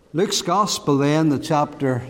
Luke's Gospel then, the chapter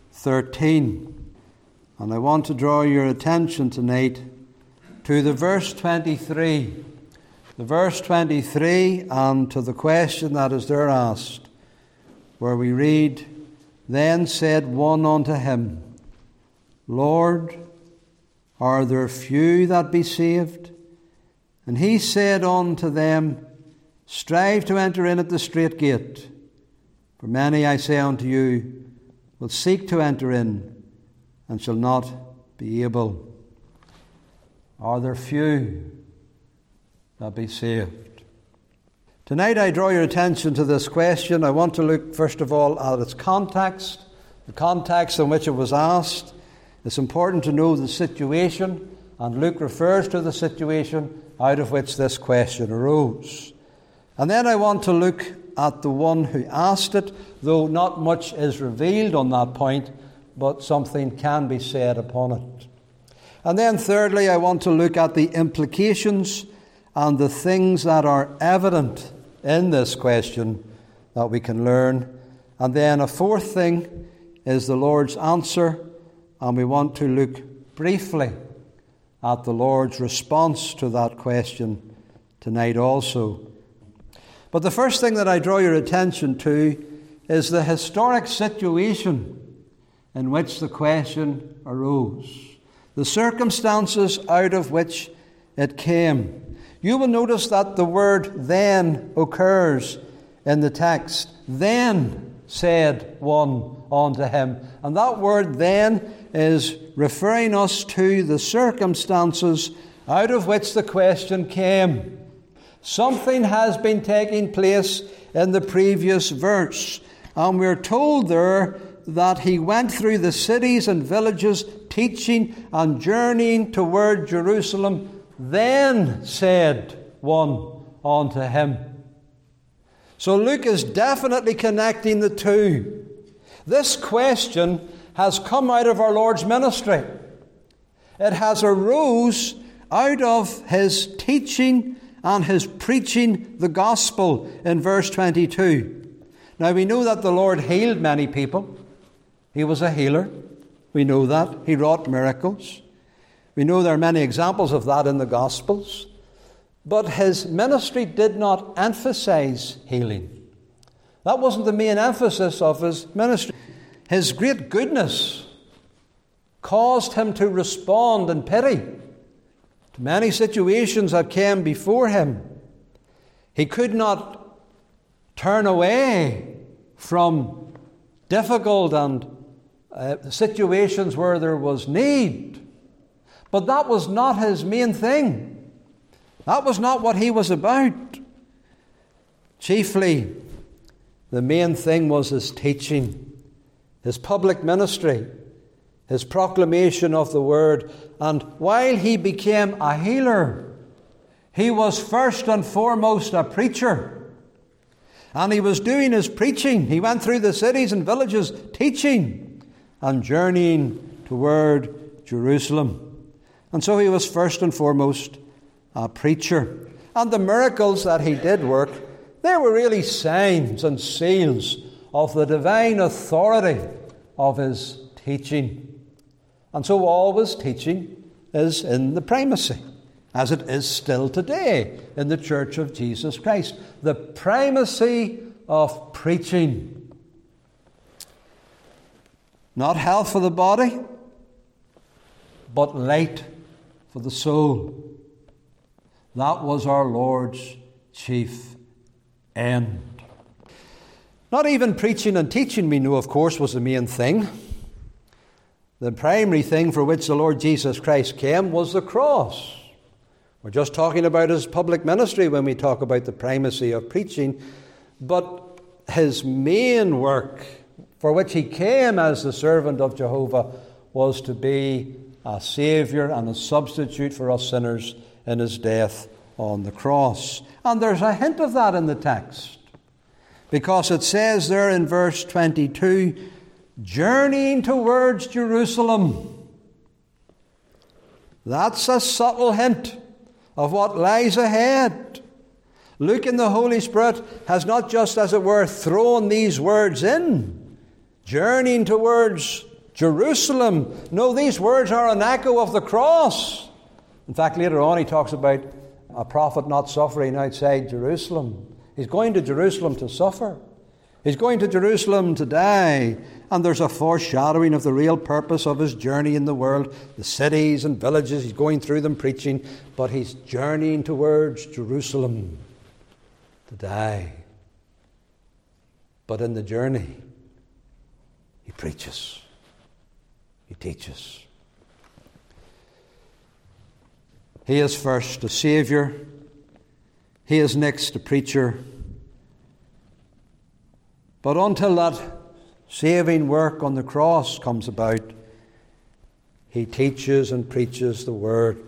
13. And I want to draw your attention tonight to the verse 23. The verse 23 and to the question that is there asked, where we read, "Then said one unto him, Lord, are there few that be saved? And he said unto them, Strive to enter in at the strait gate. For many, I say unto you, will seek to enter in, and shall not be able." Are there few that be saved? Tonight I draw your attention to this question. I want to look first of all at its context, the context in which it was asked. It's important to know the situation, and Luke refers to the situation out of which this question arose. And then I want to look at the one who asked it, though not much is revealed on that point, but something can be said upon it. And then thirdly, I want to look at the implications and the things that are evident in this question that we can learn. And then a fourth thing is the Lord's answer, and we want to look briefly at the Lord's response to that question tonight also. But the first thing that I draw your attention to is the historic situation in which the question arose, the circumstances out of which it came. You will notice that the word "then" occurs in the text. "Then said one unto him." And that word "then" is referring us to the circumstances out of which the question came. Something has been taking place in the previous verse, and we're told there that he went through the cities and villages, teaching and journeying toward Jerusalem. Then said one unto him. So Luke is definitely connecting the two. This question has come out of our Lord's ministry. It has arose out of his teaching and his preaching the gospel in verse 22. Now we know that the Lord healed many people. He was a healer. We know that. He wrought miracles. We know there are many examples of that in the Gospels. But his ministry did not emphasize healing. That wasn't the main emphasis of his ministry. His great goodness caused him to respond in pity to many situations that came before him. He could not turn away from difficult and situations where there was need. But that was not his main thing. That was not what he was about. Chiefly, the main thing was his teaching, his public ministry, his proclamation of the word. And while he became a healer, he was first and foremost a preacher. And he was doing his preaching. He went through the cities and villages teaching and journeying toward Jerusalem. And so he was first and foremost a preacher. And the miracles that he did work, they were really signs and seals of the divine authority of his teaching. And so all his teaching is in the primacy, as it is still today in the Church of Jesus Christ. The primacy of preaching. Not health for the body, but light for the soul. That was our Lord's chief end. Not even preaching and teaching, we know, of course, was the main thing. The primary thing for which the Lord Jesus Christ came was the cross. We're just talking about his public ministry when we talk about the primacy of preaching. But his main work for which he came as the servant of Jehovah was to be a Saviour and a substitute for us sinners in his death on the cross. And there's a hint of that in the text, because it says there in verse 22, journeying towards Jerusalem. That's a subtle hint of what lies ahead. Luke in the Holy Spirit has not just, as it were, thrown these words in, journeying towards Jerusalem. No, these words are an echo of the cross. In fact, later on he talks about a prophet not suffering outside Jerusalem. He's going to Jerusalem to suffer. He's going to Jerusalem to die. And there's a foreshadowing of the real purpose of his journey in the world. The cities and villages, he's going through them preaching. But he's journeying towards Jerusalem to die. But in the journey, he preaches. He teaches. He is first a Saviour. He is next a preacher. But until that saving work on the cross comes about, he teaches and preaches the Word.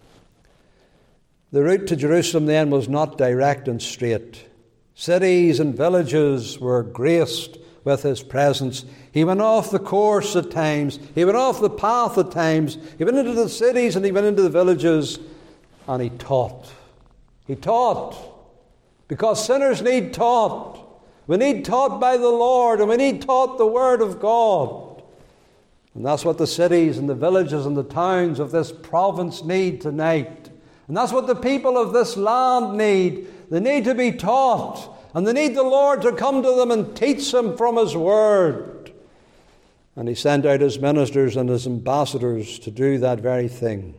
The route to Jerusalem then was not direct and straight. Cities and villages were graced with his presence. He went off the course at times. He went off the path at times. He went into the cities and he went into the villages, and he taught. He taught because sinners need taught. We need taught by the Lord, and we need taught the Word of God. And that's what the cities and the villages and the towns of this province need tonight. And that's what the people of this land need. They need to be taught, and they need the Lord to come to them and teach them from His Word. And He sent out His ministers and His ambassadors to do that very thing.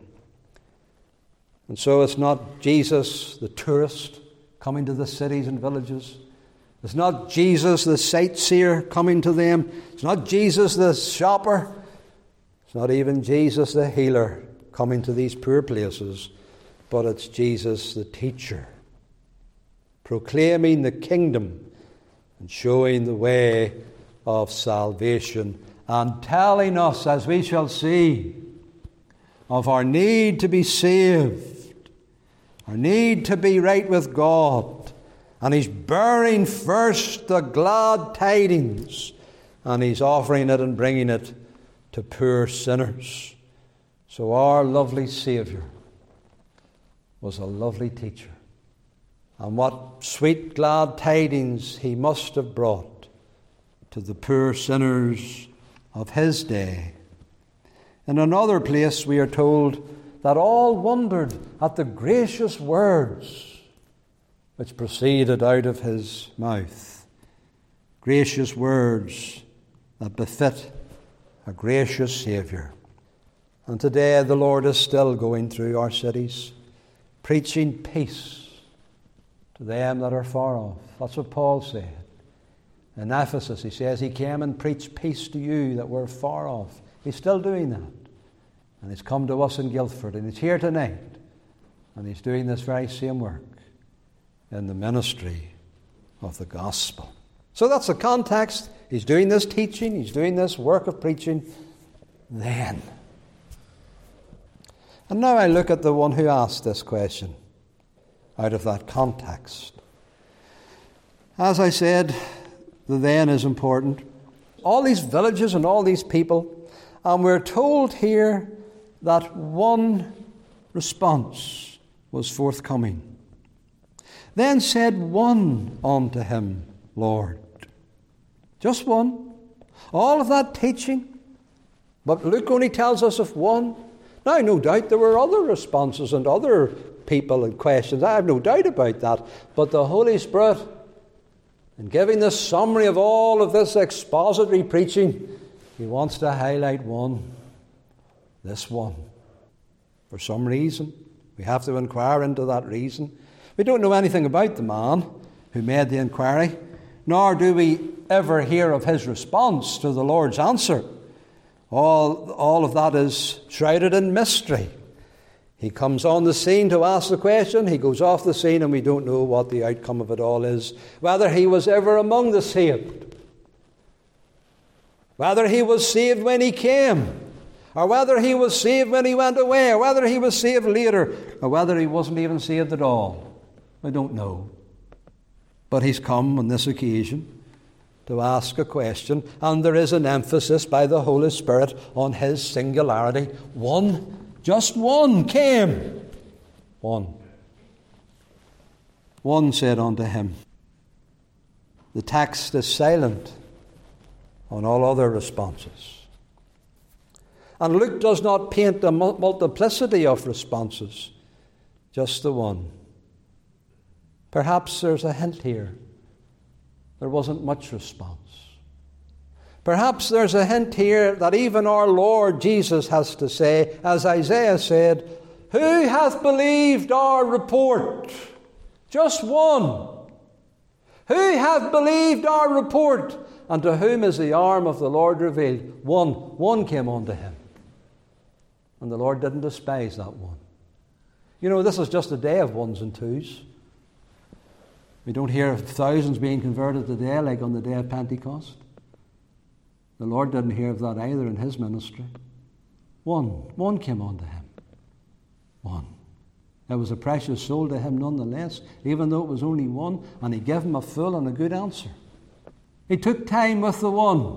And so it's not Jesus, the tourist, coming to the cities and villages. It's not Jesus, the sightseer, coming to them. It's not Jesus, the shopper. It's not even Jesus, the healer, coming to these poor places. But it's Jesus, the teacher, proclaiming the kingdom and showing the way of salvation and telling us, as we shall see, of our need to be saved, our need to be right with God. And He's bearing first the glad tidings, and He's offering it and bringing it to poor sinners. So our lovely Saviour was a lovely teacher. And what sweet glad tidings He must have brought to the poor sinners of His day. In another place we are told that all wondered at the gracious words which proceeded out of His mouth. Gracious words that befit a gracious Saviour. And today the Lord is still going through our cities, preaching peace to them that are far off. That's what Paul said. In Ephesus, he says, He came and preached peace to you that were far off. He's still doing that. And He's come to us in Guildford, and He's here tonight. And He's doing this very same work in the ministry of the gospel. So that's the context. He's doing this teaching. He's doing this work of preaching. Then. And now I look at the one who asked this question out of that context. As I said, the then is important. All these villages and all these people, and we're told here that one response was forthcoming. Then said one unto him, Lord. Just one. All of that teaching. But Luke only tells us of one. Now, no doubt there were other responses and other people and questions. I have no doubt about that. But the Holy Spirit, in giving this summary of all of this expository preaching, He wants to highlight one. This one. For some reason. We have to inquire into that reason. We don't know anything about the man who made the inquiry, nor do we ever hear of his response to the Lord's answer. All of that is shrouded in mystery. He comes on the scene to ask the question, he goes off the scene, and we don't know what the outcome of it all is. Whether he was ever among the saved, whether he was saved when he came, or whether he was saved when he went away, or whether he was saved later, or whether he wasn't even saved at all. I don't know. But he's come on this occasion to ask a question, and there is an emphasis by the Holy Spirit on his singularity. One, just one came. One. One said unto him. The text is silent on all other responses. And Luke does not paint a multiplicity of responses, just the one. Perhaps there's a hint here. There wasn't much response. Perhaps there's a hint here that even our Lord Jesus has to say, as Isaiah said, "Who hath believed our report?" Just one. Who hath believed our report? And to whom is the arm of the Lord revealed? One. One came unto him. And the Lord didn't despise that one. You know, this is just a day of ones and twos. We don't hear of thousands being converted today like on the day of Pentecost. The Lord didn't hear of that either in his ministry. One came unto him. One. It was a precious soul to him nonetheless, even though it was only one, and he gave him a full and a good answer. He took time with the one.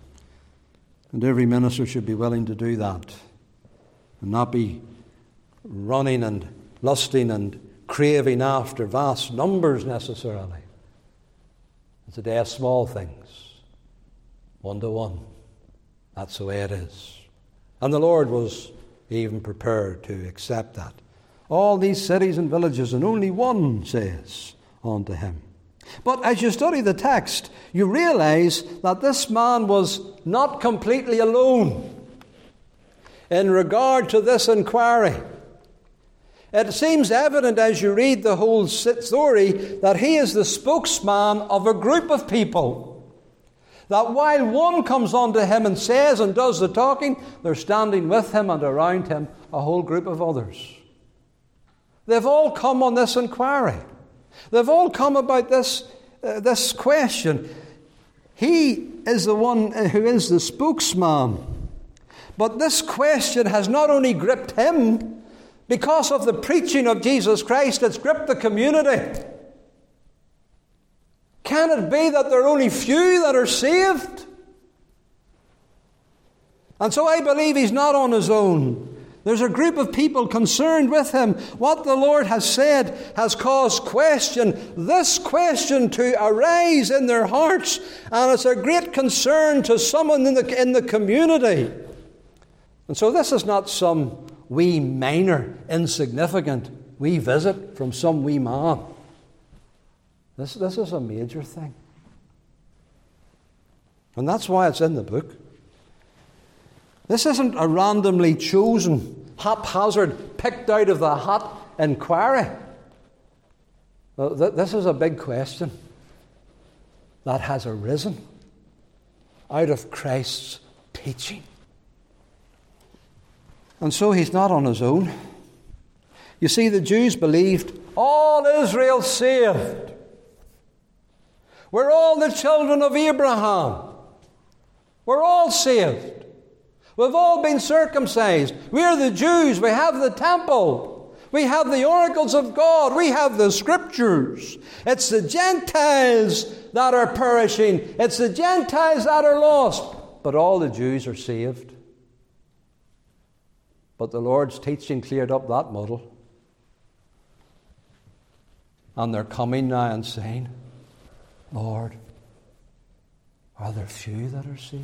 And every minister should be willing to do that and not be running and lusting and craving after vast numbers necessarily. It's a day of small things, 1 to 1. That's the way it is. And the Lord was even prepared to accept that. All these cities and villages, and only one says unto him. But as you study the text, you realize that this man was not completely alone in regard to this inquiry. It seems evident as you read the whole story that he is the spokesman of a group of people. That while one comes unto him and says and does the talking, they're standing with him and around him a whole group of others. They've all come on this inquiry. They've all come about this question. He is the one who is the spokesman. But this question has not only gripped him, because of the preaching of Jesus Christ, it's gripped the community. Can it be that there are only few that are saved? And so I believe he's not on his own. There's a group of people concerned with him. What the Lord has said has caused this question to arise in their hearts, and it's a great concern to someone in the community. And so this is not some wee minor, insignificant wee visit from some wee man. This is a major thing. And that's why it's in the book. This isn't a randomly chosen, haphazard, picked out of the hat inquiry. This is a big question that has arisen out of Christ's teaching. And so he's not on his own. You see, the Jews believed all Israel saved. We're all the children of Abraham. We're all saved. We've all been circumcised. We're the Jews. We have the temple. We have the oracles of God. We have the scriptures. It's the Gentiles that are perishing. It's the Gentiles that are lost. But all the Jews are saved. But the Lord's teaching cleared up that muddle. And they're coming now and saying, Lord, are there few that are saved?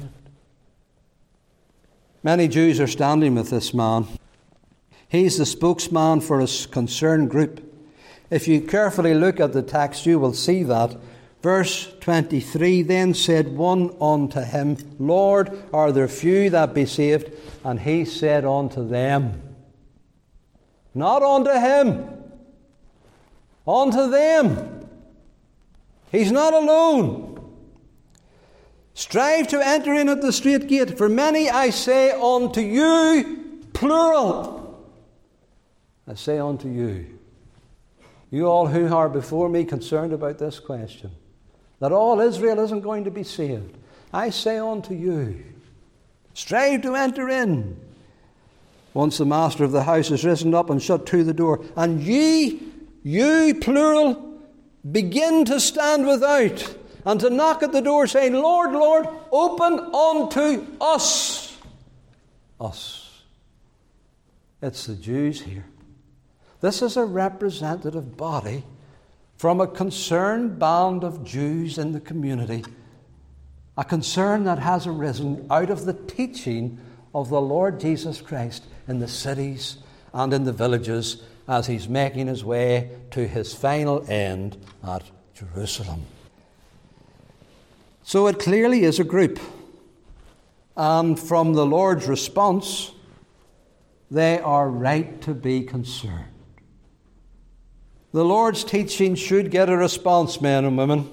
Many Jews are standing with this man. He's the spokesman for a concerned group. If you carefully look at the text, you will see that. Verse 23, then said one unto him, Lord, are there few that be saved? And he said unto them, not unto him, unto them. He's not alone. Strive to enter in at the strait gate, for many, I say unto you, plural. I say unto you. You all who are before me concerned about this question, that all Israel isn't going to be saved. I say unto you, strive to enter in. Once the master of the house is risen up and shut to the door, and you, plural, begin to stand without, and to knock at the door, saying, Lord, Lord, open unto us. Us. It's the Jews here. This is a representative body from a concerned band of Jews in the community, a concern that has arisen out of the teaching of the Lord Jesus Christ in the cities and in the villages as he's making his way to his final end at Jerusalem. So it clearly is a group. And from the Lord's response, they are right to be concerned. The Lord's teaching should get a response, men and women.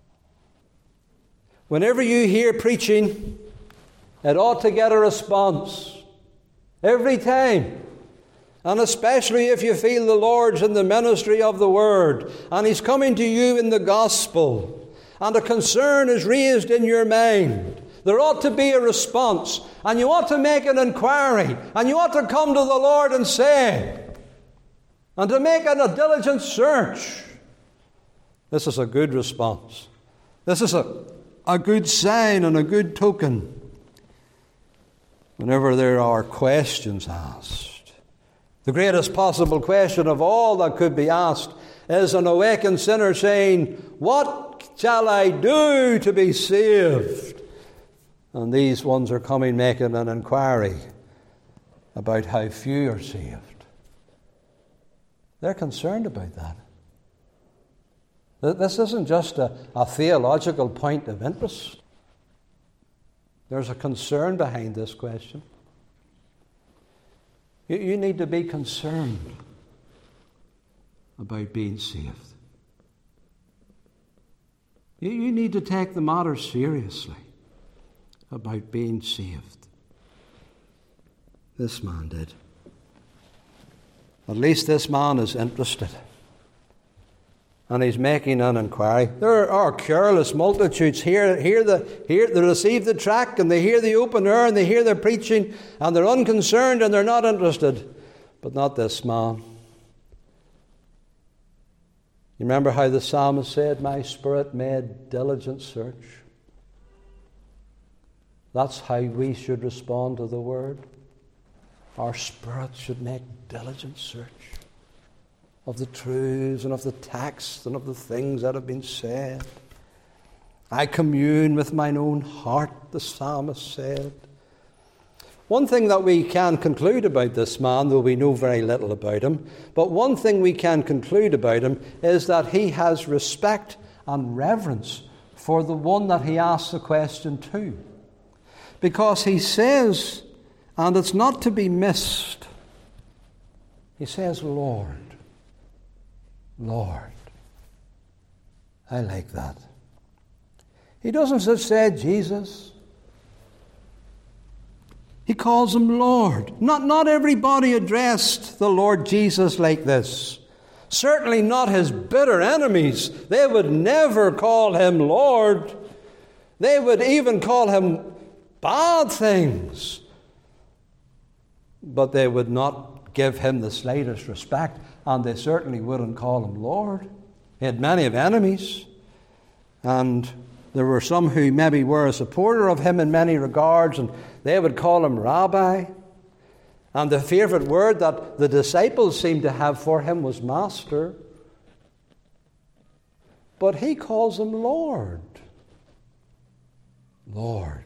Whenever you hear preaching, it ought to get a response. Every time. And especially if you feel the Lord's in the ministry of the Word, and He's coming to you in the gospel, and a concern is raised in your mind, there ought to be a response, and you ought to make an inquiry, and you ought to come to the Lord and say, and to make a diligent search. This is a good response. This is a good sign and a good token whenever there are questions asked. The greatest possible question of all that could be asked is an awakened sinner saying, "What shall I do to be saved?" And these ones are coming making an inquiry about how few are saved. They're concerned about that. This isn't just a theological point of interest. There's a concern behind this question. You need to be concerned about being saved. You need to take the matter seriously about being saved. This man did. At least this man is interested. And he's making an inquiry. There are careless multitudes here they receive the tract and they hear the open air and they hear the preaching and they're unconcerned and they're not interested. But not this man. You remember how the psalmist said, "My spirit made diligent search." That's how we should respond to the Word. Our spirit should make diligent search of the truths and of the texts and of the things that have been said. I commune with mine own heart, the psalmist said. One thing that we can conclude about this man, though we know very little about him, but one thing we can conclude about him is that he has respect and reverence for the one that he asks the question to. Because he says, and it's not to be missed, he says, "Lord, Lord." I like that. He doesn't just say Jesus. He calls him Lord. Not everybody addressed the Lord Jesus like this. Certainly not his bitter enemies. They would never call him Lord. They would even call him bad things. But they would not give him the slightest respect, and they certainly wouldn't call him Lord. He had many of enemies, and there were some who maybe were a supporter of him in many regards, and they would call him Rabbi. And the favourite word that the disciples seemed to have for him was Master. But he calls him Lord. Lord.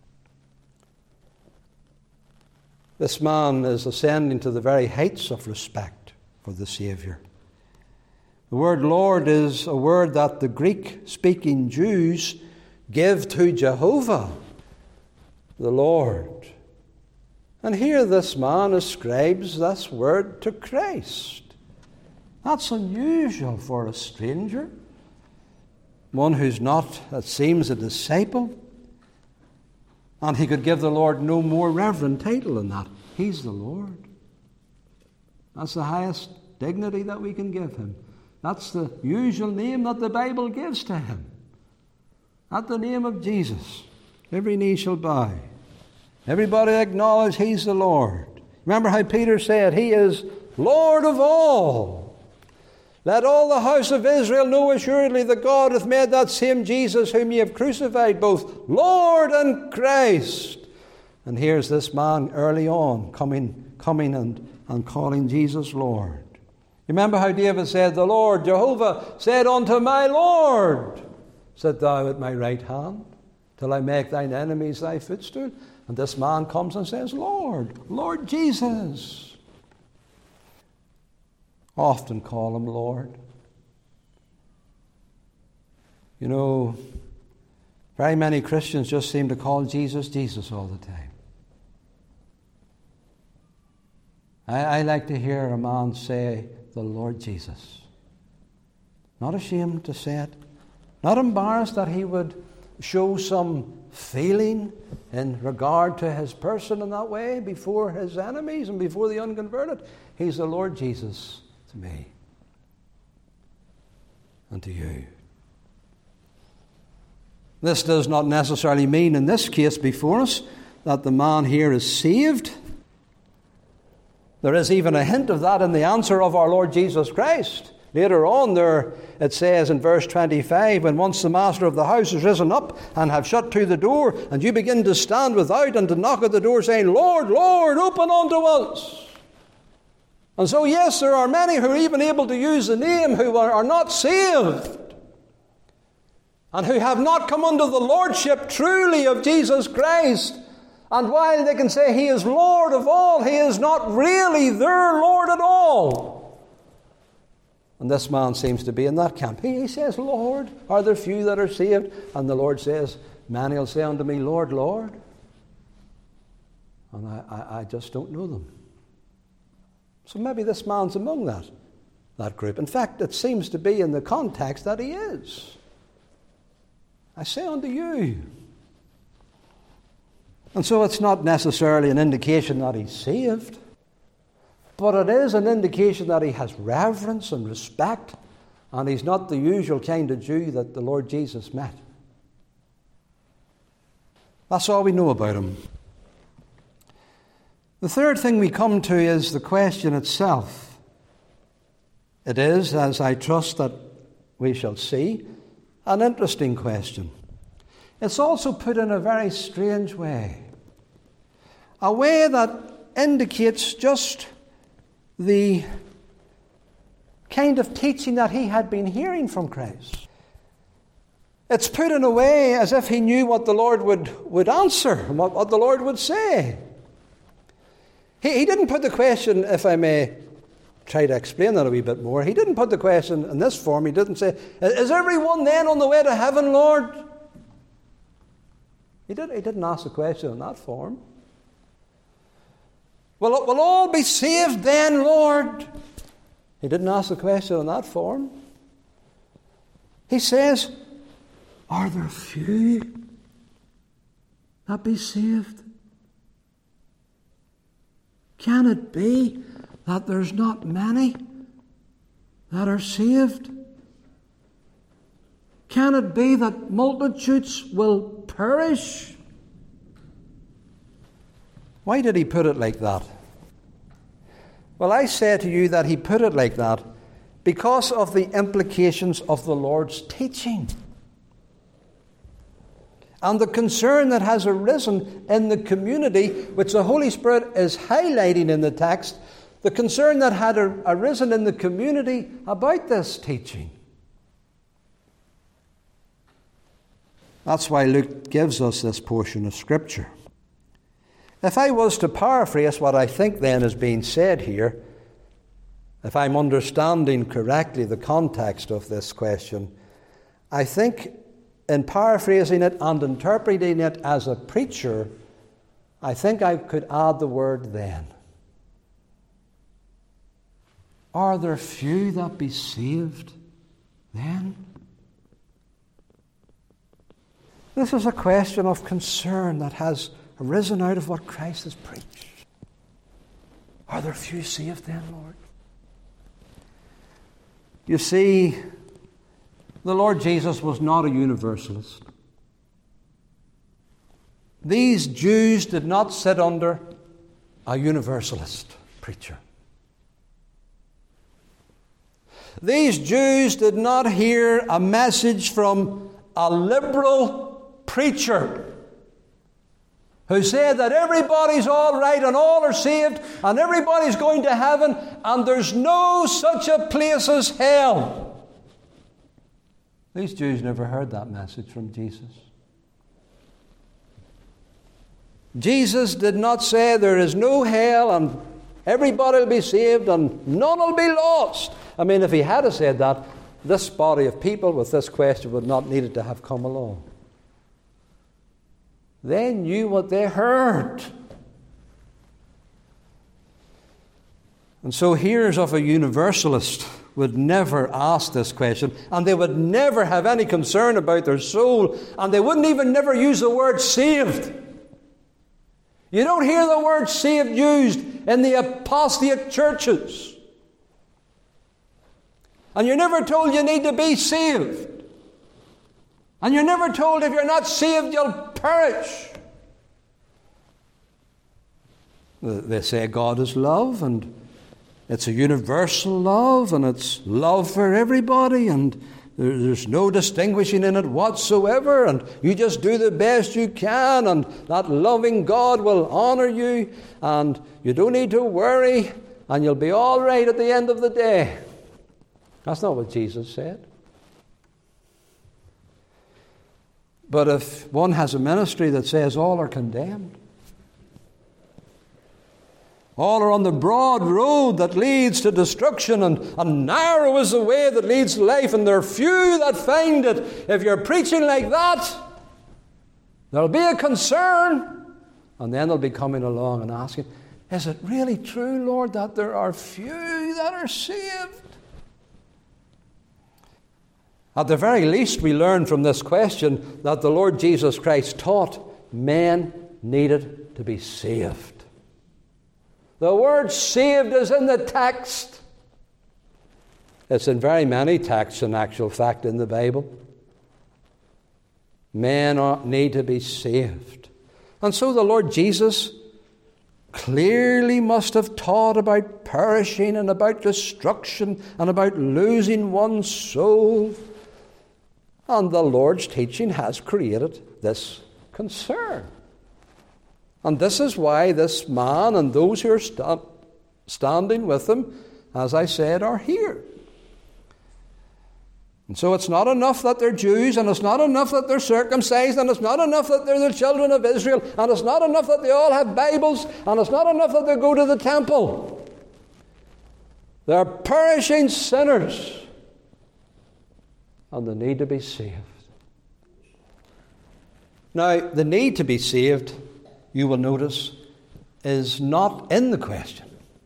This man is ascending to the very heights of respect for the Saviour. The word Lord is a word that the Greek-speaking Jews give to Jehovah, the Lord. And here this man ascribes this word to Christ. That's unusual for a stranger, one who's not, it seems, a disciple. And he could give the Lord no more reverend title than that. He's the Lord. That's the highest dignity that we can give him. That's the usual name that the Bible gives to him. At the name of Jesus, every knee shall bow. Everybody acknowledge he's the Lord. Remember how Peter said, he is Lord of all. Let all the house of Israel know assuredly that God hath made that same Jesus whom ye have crucified, both Lord and Christ. And here's this man early on coming and calling Jesus Lord. You remember how David said, the Lord, Jehovah, said unto my Lord, sit thou at my right hand, till I make thine enemies thy footstool. And this man comes and says, Lord, Lord Jesus. Often call him Lord. You know, very many Christians just seem to call Jesus, Jesus all the time. I like to hear a man say, the Lord Jesus. Not ashamed to say it. Not embarrassed that he would show some feeling in regard to his person in that way before his enemies and before the unconverted. He's the Lord Jesus to me and to you. This does not necessarily mean in this case before us that the man here is saved. There is even a hint of that in the answer of our Lord Jesus Christ. Later on there it says in verse 25, when once the master of the house is risen up and have shut to the door, and you begin to stand without and to knock at the door saying, Lord, Lord, open unto us. And so yes, there are many who are even able to use the name who are not saved and who have not come under the lordship truly of Jesus Christ. And while they can say He is Lord of all, He is not really their Lord at all. And this man seems to be in that camp. He says, Lord, are there few that are saved? And the Lord says, many will say unto me, Lord, Lord. And I just don't know them. So maybe this man's among that group. In fact, it seems to be in the context that he is. I say unto you. And so it's not necessarily an indication that he's saved, but it is an indication that he has reverence and respect, and he's not the usual kind of Jew that the Lord Jesus met. That's all we know about him. The third thing we come to is the question itself. It is, as I trust that we shall see, an interesting question. It's also put in a very strange way. A way that indicates just the kind of teaching that he had been hearing from Christ. It's put in a way as if he knew what the Lord would answer, and what the Lord would say. He didn't put the question, if I may try to explain that a wee bit more, he didn't put the question in this form. He didn't say, is everyone then on the way to heaven, Lord? He didn't ask the question in that form. Will all be saved then, Lord? He didn't ask the question in that form. He says, are there few that be saved? Can it be that there's not many that are saved? Can it be that multitudes will perish? Why did he put it like that? Well, I say to you that he put it like that because of the implications of the Lord's teaching and the concern that has arisen in the community, which the Holy Spirit is highlighting in the text, the concern that had arisen in the community about this teaching. That's why Luke gives us this portion of Scripture. If I was to paraphrase what I think then is being said here, if I'm understanding correctly the context of this question, I think in paraphrasing it and interpreting it as a preacher, I think I could add the word then. Are there few that be saved then? This is a question of concern that has arisen out of what Christ has preached. Are there few saved then, Lord? You see, the Lord Jesus was not a universalist. These Jews did not sit under a universalist preacher. These Jews did not hear a message from a liberal preacher who said that everybody's all right and all are saved and everybody's going to heaven and there's no such a place as hell. These Jews never heard that message from Jesus. Jesus did not say there is no hell and everybody will be saved and none will be lost. I mean, if he had said that, this body of people with this question would not needed to have come along. They knew what they heard. And so hearers of a universalist would never ask this question, and they would never have any concern about their soul, and they wouldn't even never use the word saved. You don't hear the word saved used in the apostate churches. And you're never told you need to be saved. And you're never told if you're not saved, you'll perish. They say God is love, and it's a universal love, and it's love for everybody, and there's no distinguishing in it whatsoever, and you just do the best you can, and that loving God will honor you, and you don't need to worry, and you'll be all right at the end of the day. That's not what Jesus said. But if one has a ministry that says all are condemned, all are on the broad road that leads to destruction, and narrow is the way that leads to life, and there are few that find it. If you're preaching like that, there'll be a concern, and then they'll be coming along and asking, is it really true, Lord, that there are few that are saved? At the very least, we learn from this question that the Lord Jesus Christ taught men needed to be saved. The word saved is in the text. It's in very many texts, in actual fact, in the Bible. Men need to be saved. And so the Lord Jesus clearly must have taught about perishing and about destruction and about losing one's soul. And the Lord's teaching has created this concern. And this is why this man and those who are standing with him, as I said, are here. And so it's not enough that they're Jews, and it's not enough that they're circumcised, and it's not enough that they're the children of Israel, and it's not enough that they all have Bibles, and it's not enough that they go to the temple. They're perishing sinners, and they need to be saved. Now, the need to be saved, you will notice, is not in the question.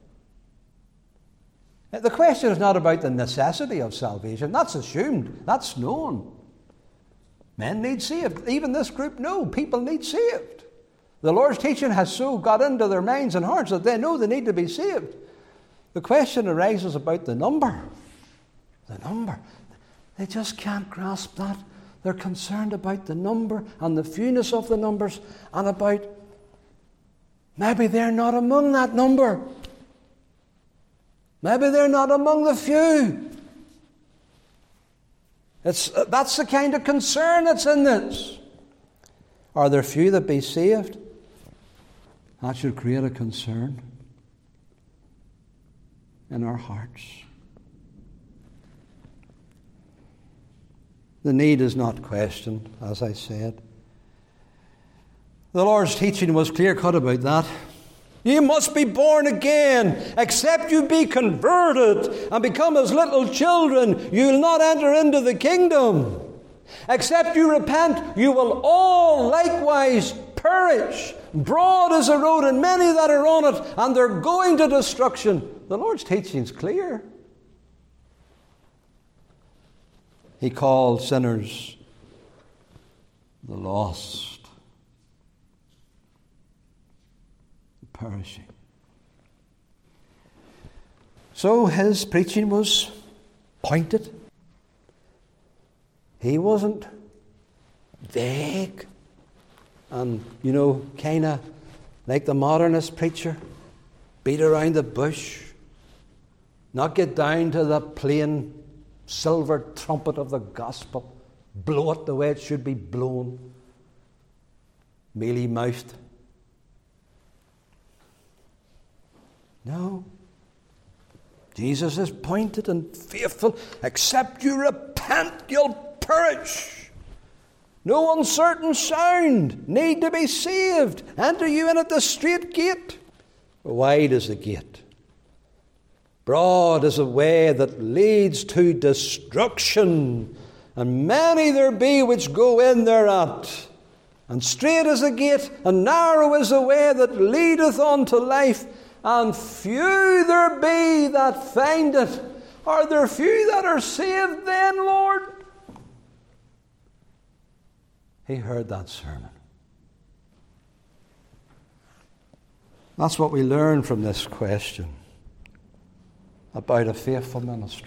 The question is not about the necessity of salvation. That's assumed. That's known. Men need saved. Even this group know people need saved. The Lord's teaching has so got into their minds and hearts that they know they need to be saved. The question arises about the number. The number. They just can't grasp that. They're concerned about the number and the fewness of the numbers, and about maybe they're not among that number. Maybe they're not among the few. That's the kind of concern that's in this. Are there few that be saved? That should create a concern in our hearts. The need is not questioned, as I said. The Lord's teaching was clear-cut about that. You must be born again. Except you be converted and become as little children, you will not enter into the kingdom. Except you repent, you will all likewise perish. Broad is the road, and many that are on it, and they're going to destruction. The Lord's teaching is clear. He called sinners the lost. Perishing. So his preaching was pointed. He wasn't vague and, kind of like the modernist preacher, beat around the bush, not get down to the plain silver trumpet of the gospel, blow it the way it should be blown, mealy-mouthed. No. Jesus is pointed and faithful. Except you repent, you'll perish. No uncertain sound. Need to be saved. Enter you in at the strait gate. Wide is the gate. Broad is the way that leads to destruction. And many there be which go in thereat. And strait is the gate, and narrow is the way that leadeth unto life. And few there be that find it. Are there few that are saved then, Lord? He heard that sermon. That's what we learn from this question about a faithful ministry.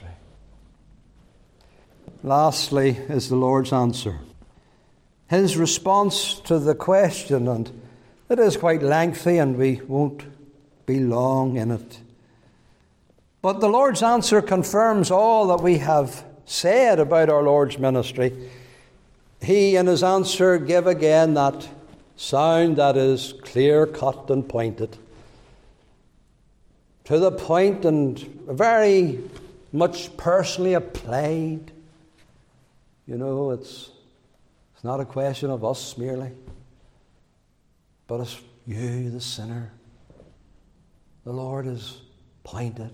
Lastly is the Lord's answer. His response to the question, and it is quite lengthy and we won't be long in it. But the Lord's answer confirms all that we have said about our Lord's ministry. He in his answer gave again that sound that is clear-cut and pointed. To the point and very much personally applied. You know, it's not a question of us merely, but it's you, the sinner. The Lord is pointed,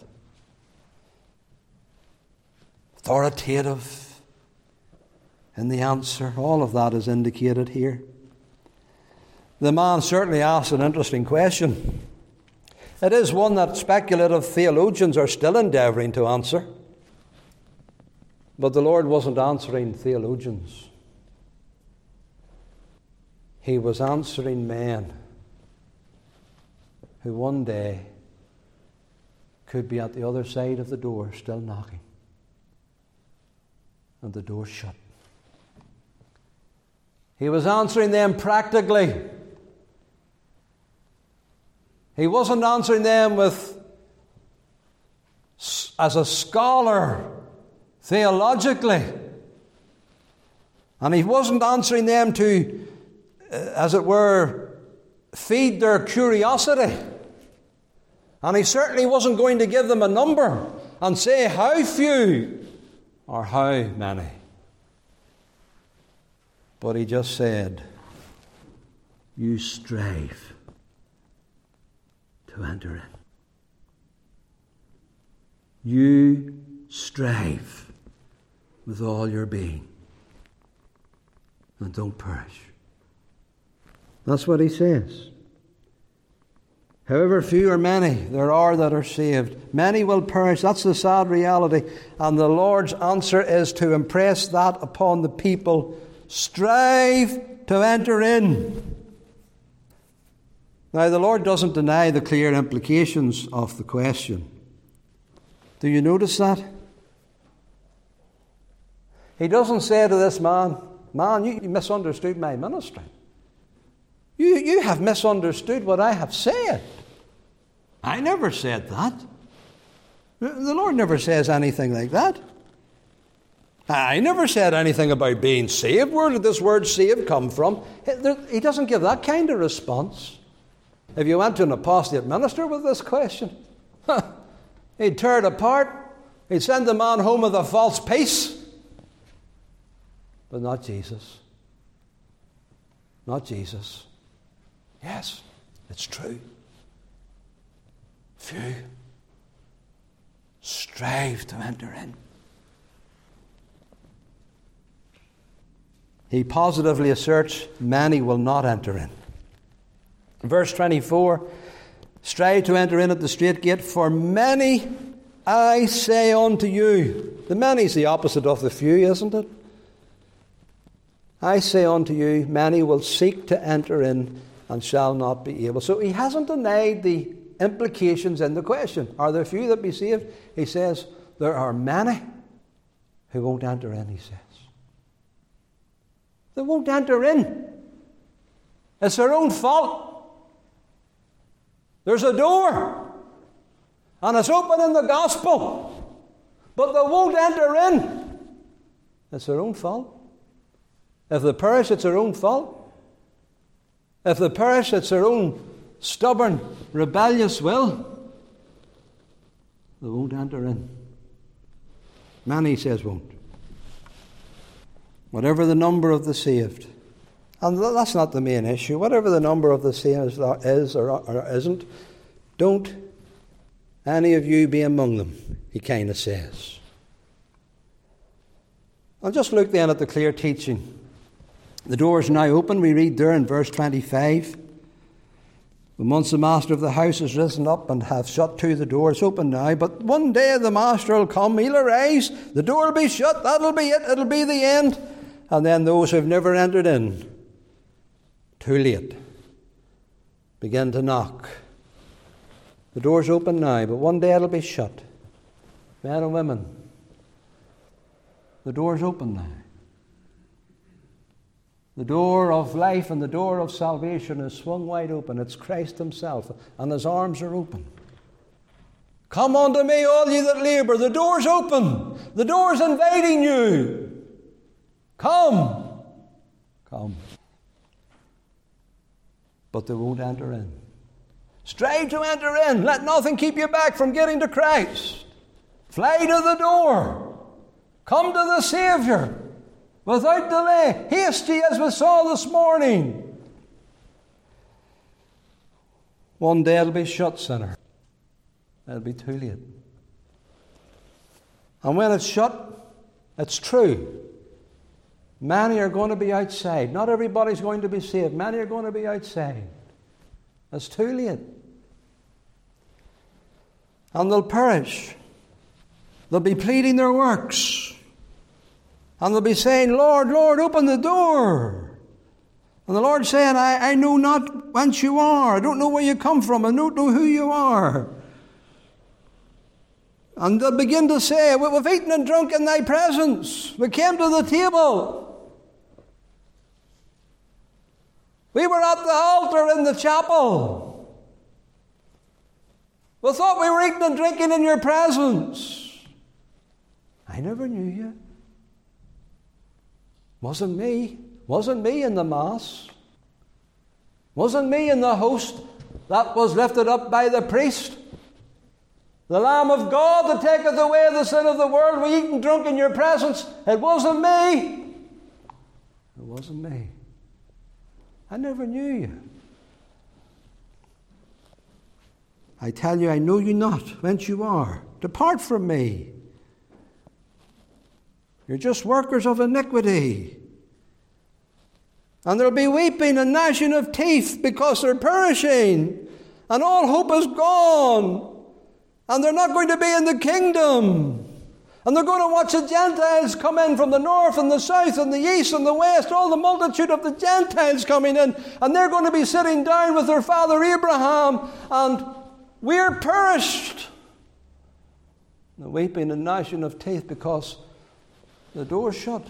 authoritative in the answer. All of that is indicated here. The man certainly asked an interesting question. It is one that speculative theologians are still endeavouring to answer. But the Lord wasn't answering theologians. He was answering men who one day could be at the other side of the door still knocking. And the door shut. He was answering them practically. He wasn't answering them as a scholar theologically. And he wasn't answering them to, as it were, feed their curiosity. And he certainly wasn't going to give them a number and say how few or how many. But he just said, you strive to enter in. You strive with all your being. And don't perish. That's what he says. However few or many there are that are saved, many will perish. That's the sad reality. And the Lord's answer is to impress that upon the people. Strive to enter in. Now, the Lord doesn't deny the clear implications of the question. Do you notice that? He doesn't say to this man, you misunderstood my ministry. You have misunderstood what I have said. I never said that. The Lord never says anything like that. I never said anything about being saved. Where did this word saved come from? He doesn't give that kind of response. If you went to an apostate minister with this question, he'd tear it apart. He'd send the man home with a false peace. But not Jesus. Not Jesus. Yes, it's true. Few strive to enter in. He positively asserts many will not enter in. Verse 24, strive to enter in at the strait gate, for many, I say unto you. The many is the opposite of the few, isn't it? I say unto you, many will seek to enter in and shall not be able. So he hasn't denied the implications in the question. Are there few that be saved? He says, there are many who won't enter in, he says. They won't enter in. It's their own fault. There's a door, and it's open in the gospel, but they won't enter in. It's their own fault. If they perish, it's their own fault. If they perish, it's their own stubborn, rebellious will. They won't enter in. Many, he says, won't. Whatever the number of the saved. And that's not the main issue. Whatever the number of the saved is or isn't, don't any of you be among them, he kind of says. I'll just look then at the clear teaching. The door is now open. We read there in verse 25. But once the master of the house has risen up and have shut to the door, it's open now. But one day the master will come, he'll arise, the door will be shut, that'll be it, it'll be the end. And then those who've never entered in, too late, begin to knock. The door's open now, but one day it'll be shut. Men and women, the door's open now. The door of life and the door of salvation is swung wide open. It's Christ himself, and his arms are open. Come unto me, all ye that labour. The door's open. The door's inviting you. Come. Come. But they won't enter in. Strive to enter in. Let nothing keep you back from getting to Christ. Fly to the door. Come to the Saviour. Without delay, hasty as we saw this morning. One day it'll be shut, sinner. It'll be too late. And when it's shut, it's true. Many are going to be outside. Not everybody's going to be saved. Many are going to be outside. It's too late. And they'll perish. They'll be pleading their works. And they'll be saying, Lord, Lord, open the door. And the Lord's saying, I know not whence you are. I don't know where you come from. I don't know who you are. And they'll begin to say, we've eaten and drunk in thy presence. We came to the table. We were at the altar in the chapel. We thought we were eating and drinking in your presence. I never knew you. Wasn't me. Wasn't me in the Mass. Wasn't me in the host that was lifted up by the priest. The Lamb of God that taketh away the sin of the world. We eat and drunk in your presence. It wasn't me. It wasn't me. I never knew you. I tell you, I know you not, whence you are. Depart from me. You're just workers of iniquity. And there'll be weeping and gnashing of teeth because they're perishing. And all hope is gone. And they're not going to be in the kingdom. And they're going to watch the Gentiles come in from the north and the south and the east and the west. All the multitude of the Gentiles coming in. And they're going to be sitting down with their father Abraham. And we're perished. The weeping and gnashing of teeth because the door's shut.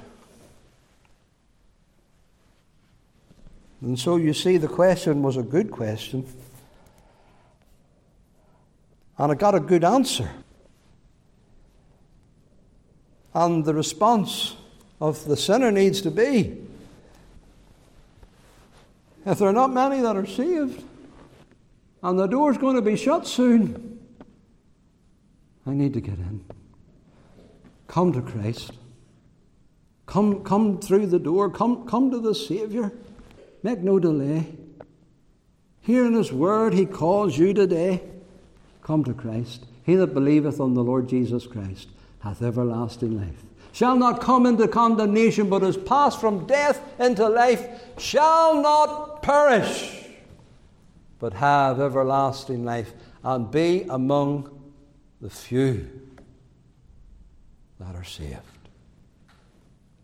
And so you see, the question was a good question. And it got a good answer. And the response of the sinner needs to be, if there are not many that are saved, and the door's going to be shut soon, I need to get in. Come to Christ. Come through the door. Come to the Saviour. Make no delay. Here in His Word He calls you today. Come to Christ. He that believeth on the Lord Jesus Christ hath everlasting life. Shall not come into condemnation, but is passed from death into life. Shall not perish, but have everlasting life, and be among the few that are saved.